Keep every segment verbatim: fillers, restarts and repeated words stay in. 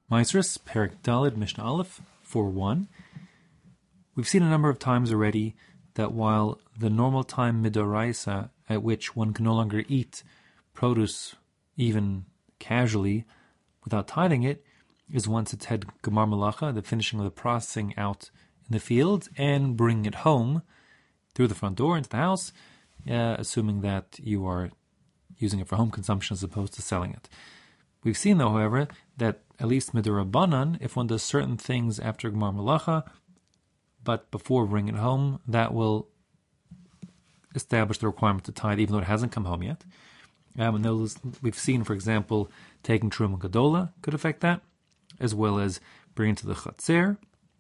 Maasros, Perek Daled, Mishnah Aleph, four one. We've seen a number of times already that while the normal time midoraisa, at which one can no longer eat produce even casually without tithing it, is once it's had gemar malacha, the finishing of the processing out in the fields, and bringing it home through the front door into the house, uh, assuming that you are using it for home consumption as opposed to selling it. We've seen, though, however, that at least midorabanan, if one does certain things after gemar malacha, but before bringing it home, that will establish the requirement to tithe, even though it hasn't come home yet. Um, and those, we've seen, for example, taking Truma Gadola could affect that, as well as bringing to the Chatzer,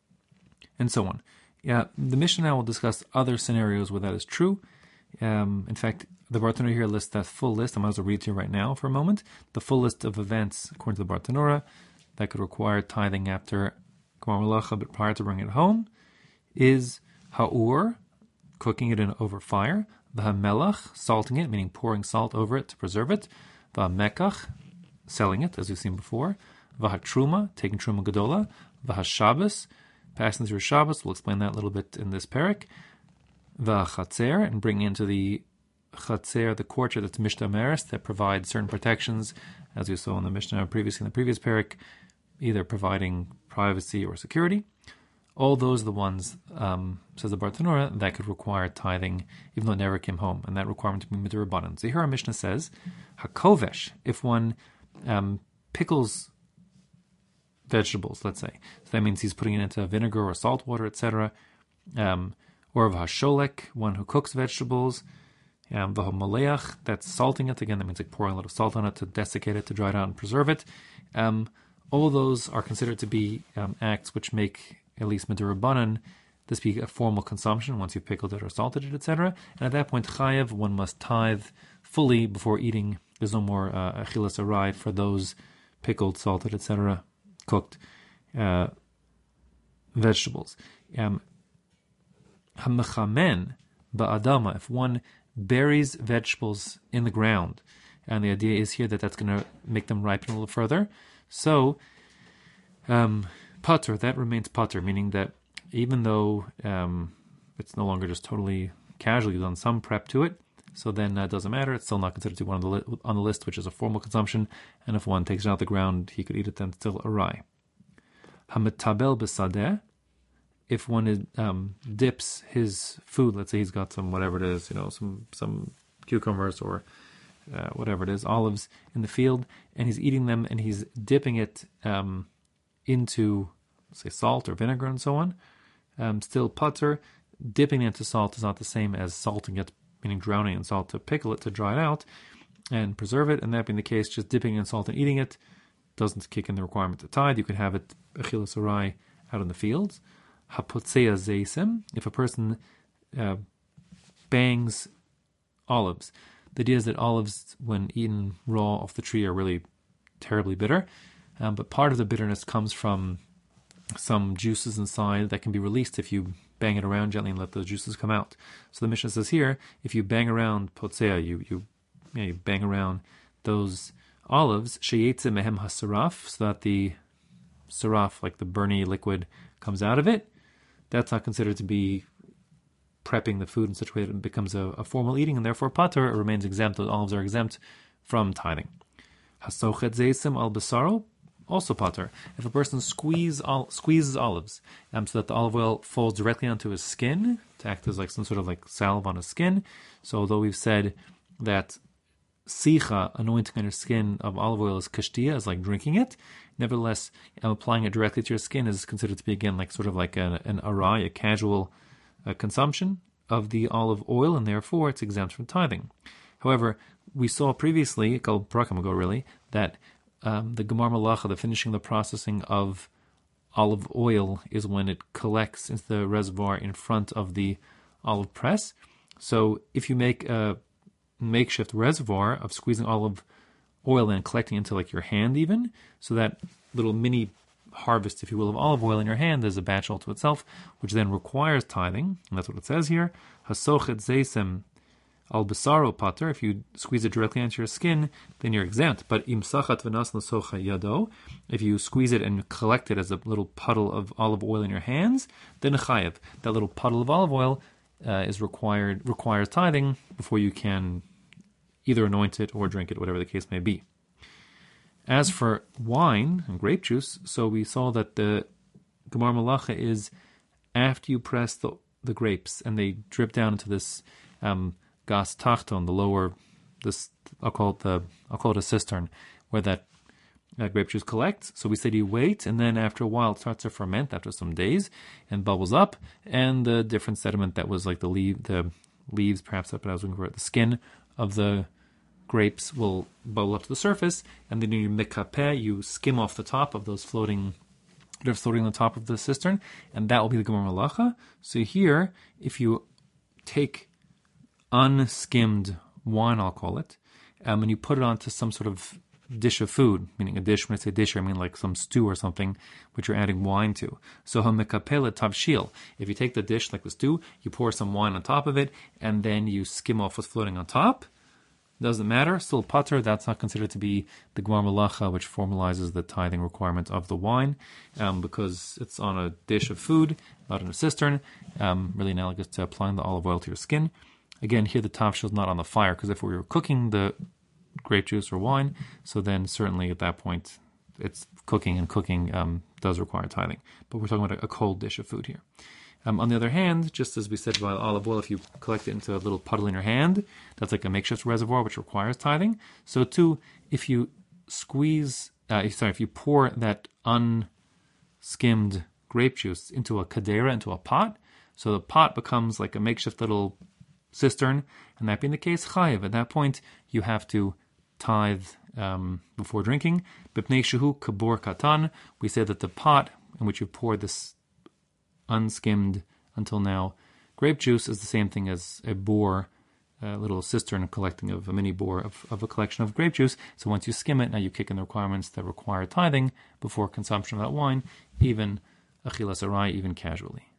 and so on. Yeah, the Mishnah now will discuss other scenarios where that is true. Um, in fact, the Bartanura here lists that full list. I might as well read to you right now for a moment. The full list of events, according to the Bartanura, that could require tithing after gemar malacha, but prior to bringing it home, is ha'ur, cooking it in over fire, v'hamelach, salting it, meaning pouring salt over it to preserve it, v'hamekach, selling it, as we've seen before, v'hatruma, taking truma gadola, v'hashabbos, passing through Shabbos. We'll explain that a little bit in this perek. V'chatzer, and bringing into the chatzer, the courtyard that's mishta meres, that provides certain protections, as we saw in the Mishnah previously in the previous perek, either providing privacy or security. All those are the ones, um, says the Bartanura, that could require tithing, even though it never came home, and that requirement to be midorabanan. So here our Mishnah says, hakovesh, if one um, pickles vegetables, let's say, so that means he's putting it into vinegar or salt water, et cetera, um, or v'hasholek, one who cooks vegetables, um, v'hamaleach, that's salting it, again, that means like pouring a lot of salt on it to desiccate it, to dry it out and preserve it. Um, all those are considered to be um, acts which make at least midorabanan this be a formal consumption once you've pickled it or salted it, et cetera. And at that point, chayev, one must tithe fully before eating. There's no more uh, achilas arai for those pickled, salted, et cetera, cooked uh, vegetables. Um, Hamechamen ba'adama, if one buries vegetables in the ground, and the idea is here that that's going to make them ripen a little further. So, um, pater, that remains pater, meaning that even though um, it's no longer just totally casual, you've done some prep to it, so then that uh, doesn't matter. It's still not considered to be one on the, li- on the list, which is a formal consumption, and if one takes it out of the ground, he could eat it then still arai. Hametabel b'sadeh, if one is, um, dips his food, let's say he's got some, whatever it is, you know, some, some cucumbers or uh, whatever it is, olives in the field, and he's eating them, and he's dipping it um, into, say, salt or vinegar and so on, um, still putter. Dipping it into salt is not the same as salting it, meaning drowning in salt to pickle it, to dry it out and preserve it. And that being the case, just dipping in salt and eating it doesn't kick in the requirement to tithe. You can have it achilas arai out in the fields. Hapotzea zeisim, if a person uh, bangs olives. The idea is that olives, when eaten raw off the tree, are really terribly bitter. Um, but part of the bitterness comes from some juices inside that can be released if you bang it around gently and let those juices come out. So the Mishnah says here, if you bang around potzea, you you, you, know, you bang around those olives, sheyetze mehem hasaraf, so that the saraf, like the burny liquid, comes out of it. That's not considered to be prepping the food in such a way that it becomes a, a formal eating, and therefore pater, it remains exempt. Those olives are exempt from tithing. Hasochet zeisim al basaro, also pater. If a person squeeze, ol- squeezes olives um, so that the olive oil falls directly onto his skin to act as like some sort of like salve on his skin. So although we've said that sicha, anointing on your skin of olive oil, is kashtia, is like drinking it, nevertheless, um, applying it directly to your skin is considered to be, again, like sort of like a, an arai, a casual uh, consumption of the olive oil, and therefore it's exempt from tithing. However, we saw previously, a couple prakim ago really, that Um, the gemar malacha, the finishing the processing of olive oil, is when it collects into the reservoir in front of the olive press. So if you make a makeshift reservoir of squeezing olive oil and collecting into like your hand even, so that little mini harvest, if you will, of olive oil in your hand, there's a batch all to itself, which then requires tithing, and that's what it says here. Hasochet zeisem Al basaro pater, if you squeeze it directly onto your skin, then you're exempt. But im sachat v'nas l'socha yado, if you squeeze it and collect it as a little puddle of olive oil in your hands, then chayev. That little puddle of olive oil uh, is required requires tithing before you can either anoint it or drink it, whatever the case may be. As for wine and grape juice, so we saw that the Gemar Malacha is after you press the the grapes and they drip down into this um, gas tachton, the lower, this I'll call it the I'll call it a cistern, where that uh, grape juice collects. So we said you wait, and then after a while it starts to ferment after some days and bubbles up, and the different sediment that was like the leaf, the leaves, perhaps up, but I was looking for it, the skin of the grapes will bubble up to the surface, and then you mikapeh, you skim off the top of those floating. They're floating on the top of the cistern, and that will be the Gemar Malacha. So here, if you take unskimmed wine, I'll call it, um, and you put it onto some sort of dish of food, meaning a dish, when I say dish, I mean like some stew or something, which you're adding wine to. So hamikapeh tavshil. If you take the dish like the stew, you pour some wine on top of it, and then you skim off what's floating on top. Doesn't matter, still pater, that's not considered to be the Gemar Malacha, which formalizes the tithing requirement of the wine, um, because it's on a dish of food, not in a cistern, um, really analogous to applying the olive oil to your skin. Again, here the tavshil is not on the fire, because if we were cooking the grape juice or wine, so then certainly at that point it's cooking, and cooking um, does require tithing. But we're talking about a, a cold dish of food here. Um, on the other hand, just as we said about olive oil, if you collect it into a little puddle in your hand, that's like a makeshift reservoir which requires tithing. So too, if you squeeze, uh, sorry, if you pour that unskimmed grape juice into a kadera, into a pot, so the pot becomes like a makeshift little cistern, and that being the case, chayev. At that point, you have to tithe um, before drinking. B'pnei shehu kabor katan, we say that the pot in which you pour this unskimmed until now grape juice is the same thing as a bore, a little cistern collecting of a mini bore of, of a collection of grape juice. So once you skim it, now you kick in the requirements that require tithing before consumption of that wine, even achilas arai, even casually.